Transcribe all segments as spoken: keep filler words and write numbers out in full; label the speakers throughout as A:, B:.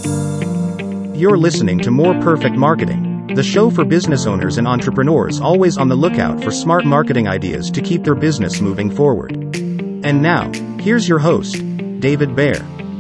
A: You're listening to More Perfect Marketing, the show for business owners and entrepreneurs always on the lookout for smart marketing ideas to keep their business moving forward. And now, here's your host, David Baer.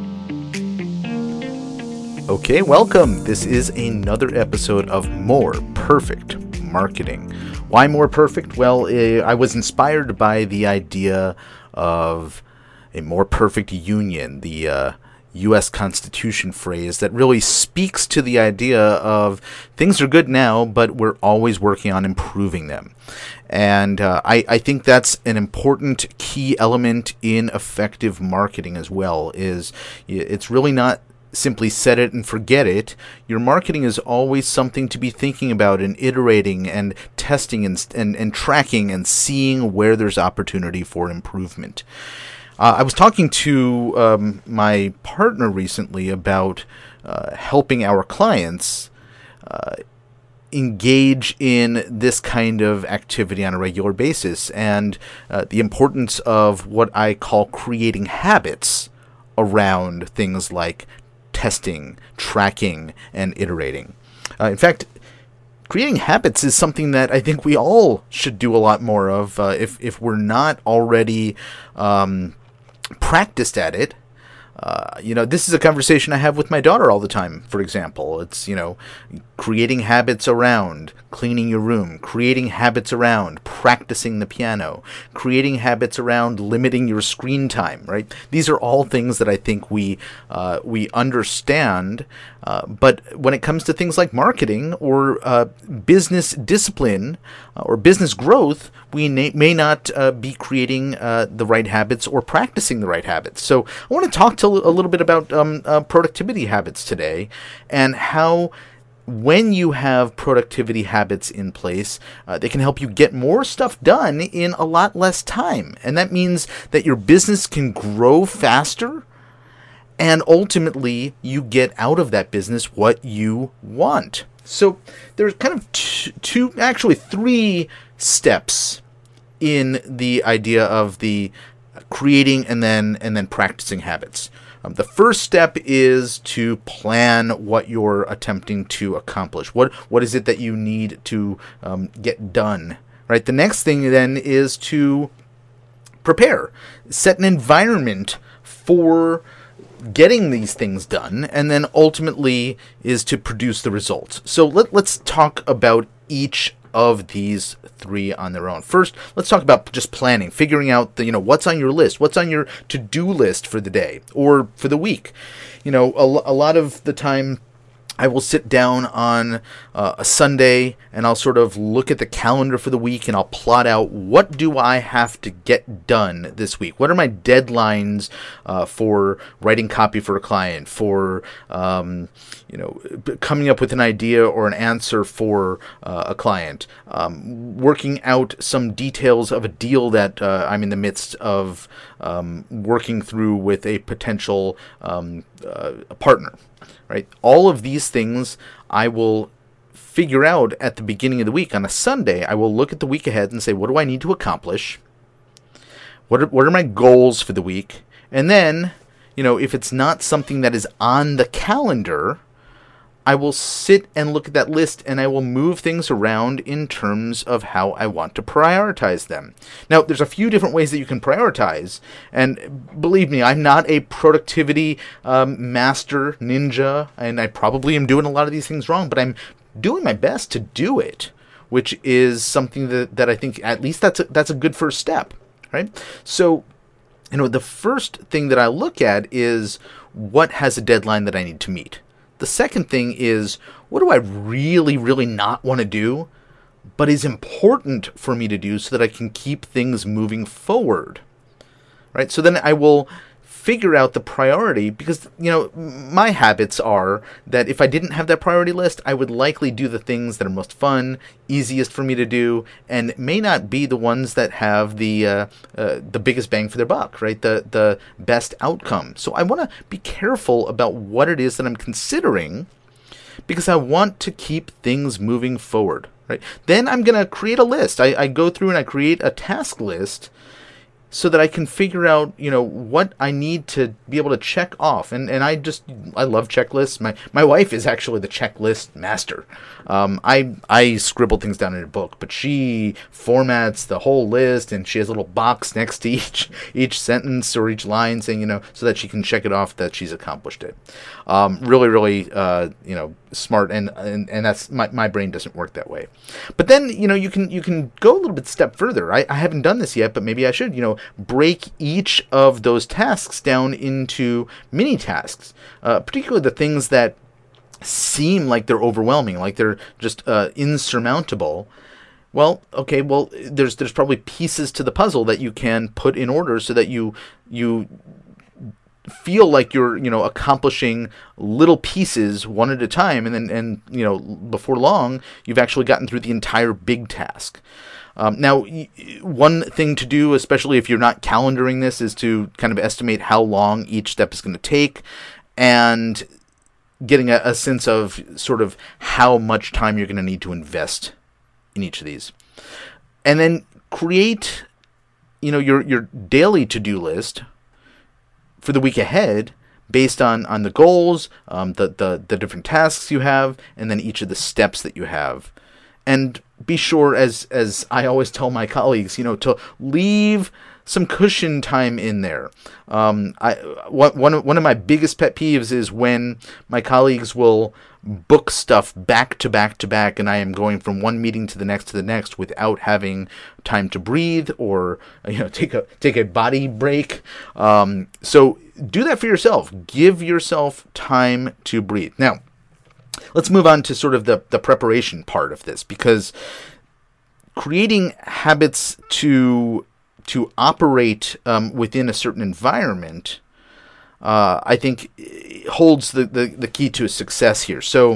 B: Okay, welcome. This is another episode of More Perfect Marketing. Why more perfect? Well, uh, I was inspired by the idea of a more perfect union, the uh, U S Constitution phrase that really speaks to the idea of things are good now, but we're always working on improving them. And uh, I, I think that's an important key element in effective marketing as well, is it's really not simply set it and forget it. Your marketing is always something to be thinking about and iterating and testing and, and, and tracking and seeing where there's opportunity for improvement. Uh, I was talking to um, my partner recently about uh, helping our clients uh, engage in this kind of activity on a regular basis, and uh, the importance of what I call creating habits around things like testing, tracking, and iterating. Uh, in fact, creating habits is something that I think we all should do a lot more of uh, if, if we're not already um, practiced at it. Uh, you know, this is a conversation I have with my daughter all the time, for example. It's, you know, creating habits around cleaning your room, creating habits around practicing the piano, creating habits around limiting your screen time, right? These are all things that I think we uh, we understand, uh, but when it comes to things like marketing or uh, business discipline uh, or business growth, we na- may not uh, be creating uh, the right habits or practicing the right habits. So I want to talk to a little bit about um, uh, productivity habits today, and how when you have productivity habits in place, uh, they can help you get more stuff done in a lot less time. And that means that your business can grow faster, and ultimately you get out of that business what you want. So there's kind of t- two, actually three steps in the idea of the creating and then and then practicing habits. Um, the first step is to plan what you're attempting to accomplish. What what is it that you need to um, get done? Right. The next thing then is to prepare, set an environment for getting these things done, and then ultimately is to produce the results. So let, let's talk about each of these three on their own. First, let's talk about just planning, figuring out the, you know, what's on your list, what's on your to-do list for the day or for the week. You know, a, a lot of the time I will sit down on uh, a Sunday and I'll sort of look at the calendar for the week and I'll plot out, what do I have to get done this week? What are my deadlines uh, for writing copy for a client, for um, you know, coming up with an idea or an answer for uh, a client, um, working out some details of a deal that uh, I'm in the midst of um, working through with a potential um, uh, partner. Right? All of these things I will figure out at the beginning of the week. On a Sunday, I will look at the week ahead and say, what do I need to accomplish? What are, what are my goals for the week? And then, you know, if it's not something that is on the calendar, I will sit and look at that list and I will move things around in terms of how I want to prioritize them. Now, there's a few different ways that you can prioritize, and believe me, I'm not a productivity um, master ninja, and I probably am doing a lot of these things wrong, but I'm doing my best to do it, which is something that, that I think at least that's a, that's a good first step, right? So, you know, the first thing that I look at is what has a deadline that I need to meet. The second thing is, what do I really, really not want to do, but is important for me to do so that I can keep things moving forward, right? So then I will figure out the priority, because, you know, my habits are that if I didn't have that priority list, I would likely do the things that are most fun, easiest for me to do, and may not be the ones that have the uh, uh, the biggest bang for their buck, right? The the best outcome. So I want to be careful about what it is that I'm considering, because I want to keep things moving forward, right? Then I'm going to create a list. I, I go through and I create a task list so that I can figure out, you know, what I need to be able to check off. And and I just, I love checklists. My my wife is actually the checklist master. Um, I I scribble things down in a book, but she formats the whole list, and she has a little box next to each each sentence or each line saying, you know, so that she can check it off that she's accomplished it. Um, really, really, uh, you know, smart, and, and and that's my my brain doesn't work that way. But then, you know, you can you can go a little bit step further. I, I haven't done this yet, but maybe I should. You know, break each of those tasks down into mini tasks, uh, particularly the things that seem like they're overwhelming, like they're just uh, insurmountable. Well, okay, well, there's there's probably pieces to the puzzle that you can put in order so that you you feel like you're, you know, accomplishing little pieces one at a time, and then and you know, before long you've actually gotten through the entire big task. Um, now, one thing to do, especially if you're not calendaring this, is to kind of estimate how long each step is going to take, and getting a, a sense of sort of how much time you're going to need to invest in each of these. And then create, you know, your your daily to-do list for the week ahead based on, on the goals, um, the, the, the different tasks you have, and then each of the steps that you have. And be sure, as as I always tell my colleagues, you know, to leave some cushion time in there. Um, I one one of my biggest pet peeves is when my colleagues will book stuff back to back to back, and I am going from one meeting to the next to the next without having time to breathe or, you know, take a take a body break. Um, so do that for yourself. Give yourself time to breathe. Now, let's move on to sort of the, the preparation part of this, because creating habits to to operate um, within a certain environment, uh, I think, holds the, the, the key to success here. So,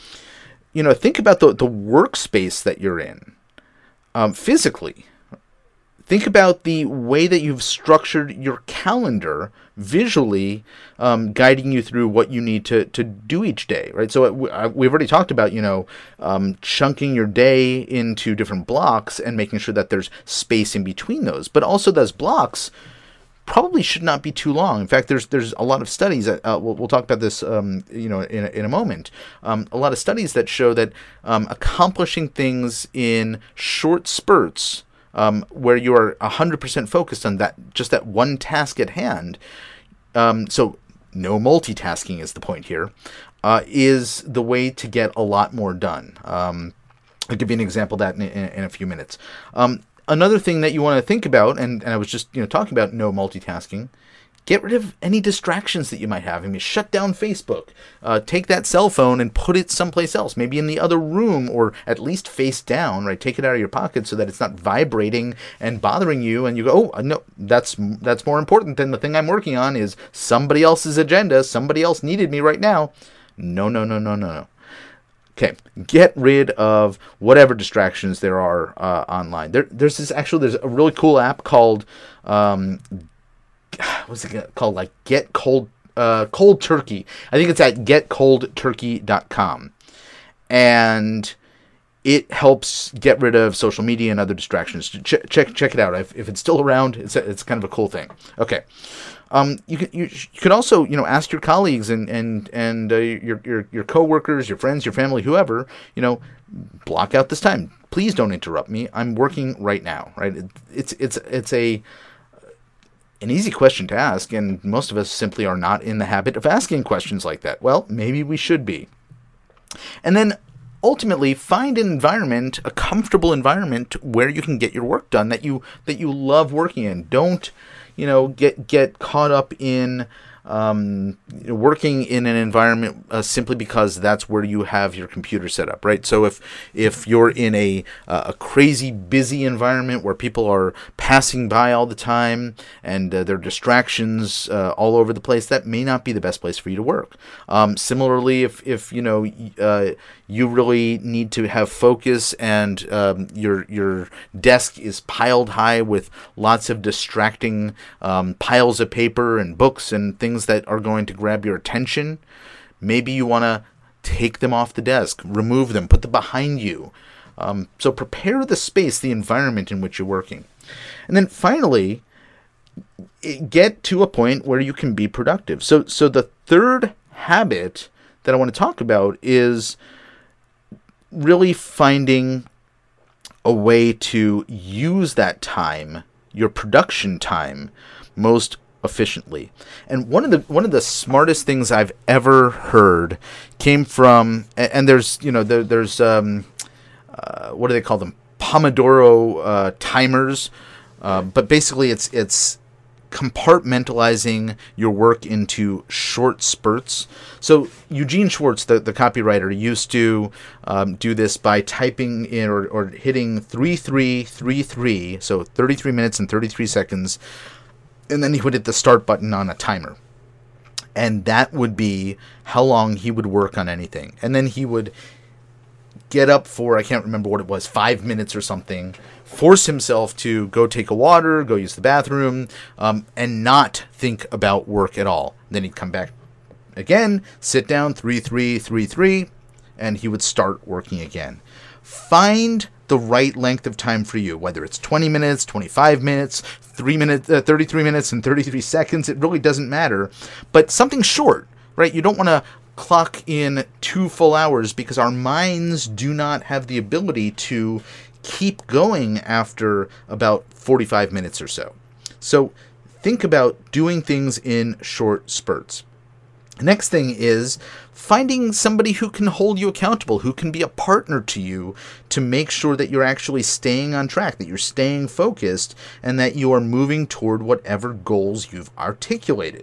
B: you know, think about the, the workspace that you're in um, physically. Think about the way that you've structured your calendar visually, um, guiding you through what you need to, to do each day, right? So uh, we've already talked about, you know, um, chunking your day into different blocks and making sure that there's space in between those. But also those blocks probably should not be too long. In fact, there's there's a lot of studies that uh, we'll, we'll talk about this, um, you know, in a, in a moment. Um, a lot of studies that show that um, accomplishing things in short spurts, Um, where you are one hundred percent focused on that, just that one task at hand, um, so no multitasking is the point here, uh, is the way to get a lot more done. Um, I'll give you an example of that in, in, in a few minutes. Um, another thing that you want to think about, and, and I was just you know talking about no multitasking, get rid of any distractions that you might have. I mean, shut down Facebook. Uh, take that cell phone and put it someplace else, maybe in the other room, or at least face down, right? Take it out of your pocket so that it's not vibrating and bothering you, and you go, oh, no, that's that's more important than the thing I'm working on is somebody else's agenda. Somebody else needed me right now. No, no, no, no, no, no. Okay, get rid of whatever distractions there are uh, online. There, there's this actually, there's a really cool app called... Um, what's it called? Like Get Cold uh, Cold Turkey. I think it's at get cold turkey dot com. And it helps get rid of social media and other distractions. Ch- check check it out. If, if it's still around, it's a, it's kind of a cool thing. Okay. Um, you can you, you could also you know ask your colleagues and and and uh, your your your coworkers, your friends, your family, whoever, you know, block out this time. Please don't interrupt me. I'm working right now. Right? It, it's it's it's a An easy question to ask, and most of us simply are not in the habit of asking questions like that. Well, maybe we should be. And then ultimately find an environment, a comfortable environment where you can get your work done that you that you love working in. Don't, you know, get get caught up in um, working in an environment uh, simply because that's where you have your computer set up, right? So if if you're in a uh, a crazy busy environment where people are passing by all the time and uh, there are distractions uh, all over the place, that may not be the best place for you to work. Um, similarly, if if you know uh, you really need to have focus and um, your your desk is piled high with lots of distracting um, piles of paper and books and things that are going to grab your attention, maybe you want to take them off the desk, remove them, put them behind you. Um, so prepare the space, the environment in which you're working. And then finally, get to a point where you can be productive. So, so the third habit that I want to talk about is really finding a way to use that time, your production time, most efficiently. And one of the one of the smartest things I've ever heard came from, and there's you know there, there's um, uh, what do they call them? Pomodoro uh, timers, uh, but basically it's it's compartmentalizing your work into short spurts. So Eugene Schwartz, the, the copywriter, used to um, do this by typing in or, or hitting three three three three, so thirty-three minutes and thirty-three seconds, and then he would hit the start button on a timer. And that would be how long he would work on anything. And then he would get up for, I can't remember what it was, five minutes or something, force himself to go take a water, go use the bathroom, um, and not think about work at all. Then he'd come back again, sit down, three, three, three, three, and he would start working again. Find the right length of time for you, whether it's twenty minutes, twenty-five minutes, three minutes, uh, thirty-three minutes and thirty-three seconds. It really doesn't matter, but something short, right? You don't want to clock in two full hours because our minds do not have the ability to keep going after about forty-five minutes or so. So think about doing things in short spurts. Next thing is finding somebody who can hold you accountable, who can be a partner to you to make sure that you're actually staying on track, that you're staying focused, and that you are moving toward whatever goals you've articulated.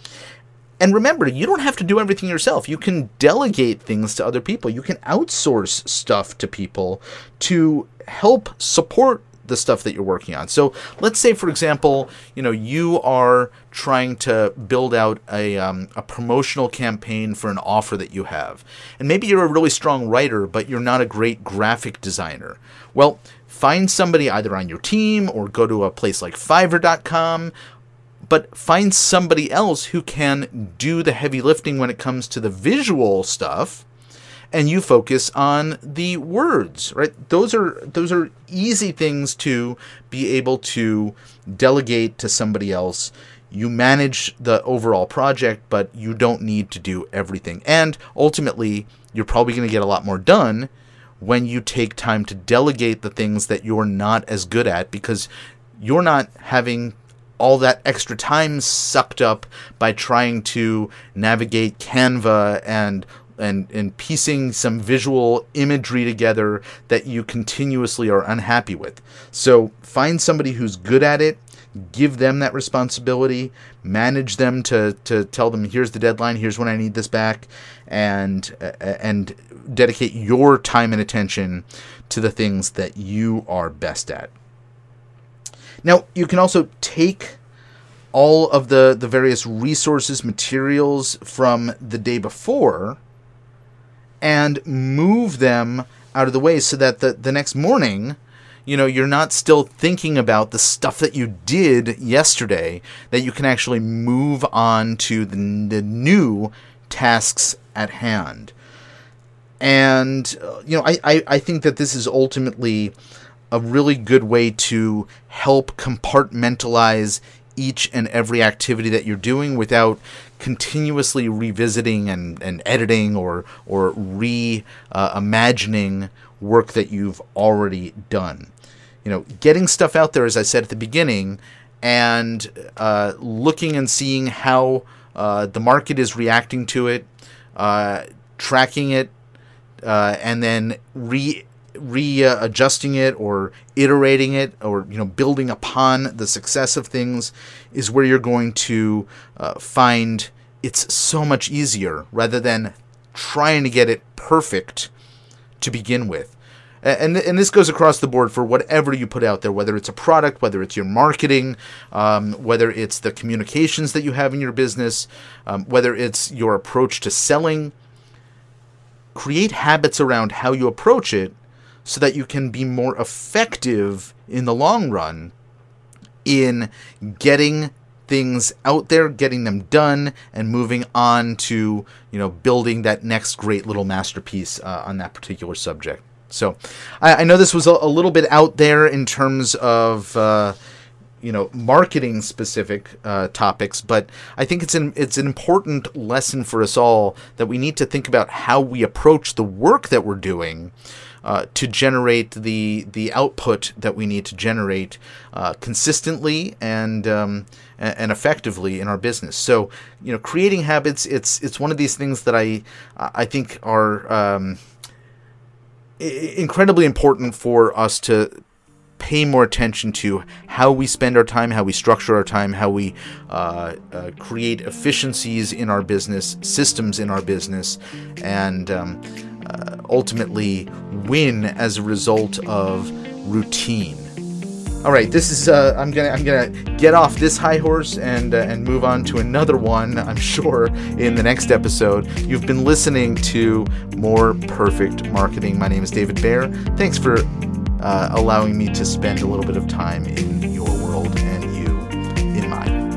B: And remember, you don't have to do everything yourself. You can delegate things to other people. You can outsource stuff to people to help support the stuff that you're working on. So let's say, for example, you know, you are trying to build out a, um, a promotional campaign for an offer that you have. And maybe you're a really strong writer, but you're not a great graphic designer. Well, find somebody either on your team or go to a place like Fiverr dot com, but find somebody else who can do the heavy lifting when it comes to the visual stuff, and you focus on the words, right? Those are those are easy things to be able to delegate to somebody else. You manage the overall project, but you don't need to do everything. And ultimately, you're probably going to get a lot more done when you take time to delegate the things that you're not as good at, because you're not having all that extra time sucked up by trying to navigate Canva and and and piecing some visual imagery together that you continuously are unhappy with. So find somebody who's good at it, give them that responsibility, manage them to to tell them, here's the deadline, here's when I need this back, and uh, and dedicate your time and attention to the things that you are best at. Now, you can also take all of the, the various resources, materials from the day before and move them out of the way so that the, the next morning, you know, you're not still thinking about the stuff that you did yesterday, that you can actually move on to the, the new tasks at hand. And, uh, you know, I, I, I think that this is ultimately a really good way to help compartmentalize each and every activity that you're doing without continuously revisiting and, and editing or or reimagining uh, work that you've already done. You know, getting stuff out there, as I said at the beginning, and uh, looking and seeing how uh, the market is reacting to it, uh, tracking it, uh, and then re readjusting it or iterating it, or you know, building upon the success of things, is where you're going to uh, find it's so much easier rather than trying to get it perfect to begin with. And and this goes across the board for whatever you put out there, whether it's a product, whether it's your marketing, um, whether it's the communications that you have in your business, um, whether it's your approach to selling. Create habits around how you approach it, so that you can be more effective in the long run in getting things out there, getting them done, and moving on to, you know, building that next great little masterpiece uh, on that particular subject. So I, I know this was a, a little bit out there in terms of, uh, you know, marketing specific uh, topics, but I think it's an it's an important lesson for us all that we need to think about how we approach the work that we're doing uh, to generate the the output that we need to generate uh, consistently and um, and effectively in our business. So, you know, creating habits, it's it's one of these things that I I think are um, incredibly important for us to pay more attention to how we spend our time, how we structure our time, how we uh, uh, create efficiencies in our business, systems in our business, and um, uh, ultimately win as a result of routine. All right, this is uh, I'm gonna I'm gonna get off this high horse and uh, and move on to another one, I'm sure, in the next episode. You've been listening to More Perfect Marketing. My name is David Baer. Thanks for Uh, allowing me to spend a little bit of time in your world and you in mine.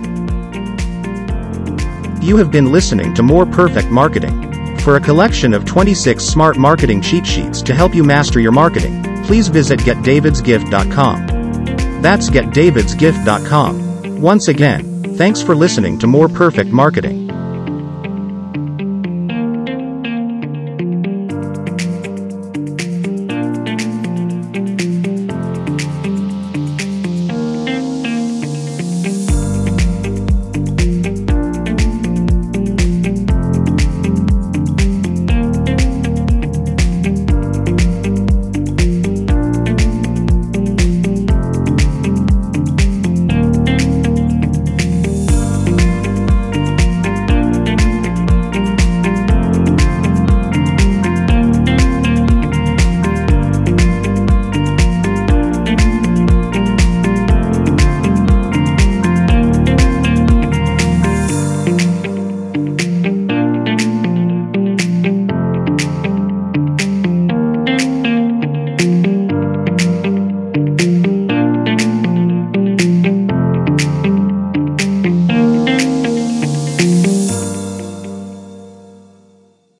A: You have been listening to More Perfect Marketing. For a collection of twenty-six smart marketing cheat sheets to help you master your marketing, please visit get davids gift dot com. That's get davids gift dot com. Once again, thanks for listening to More Perfect Marketing.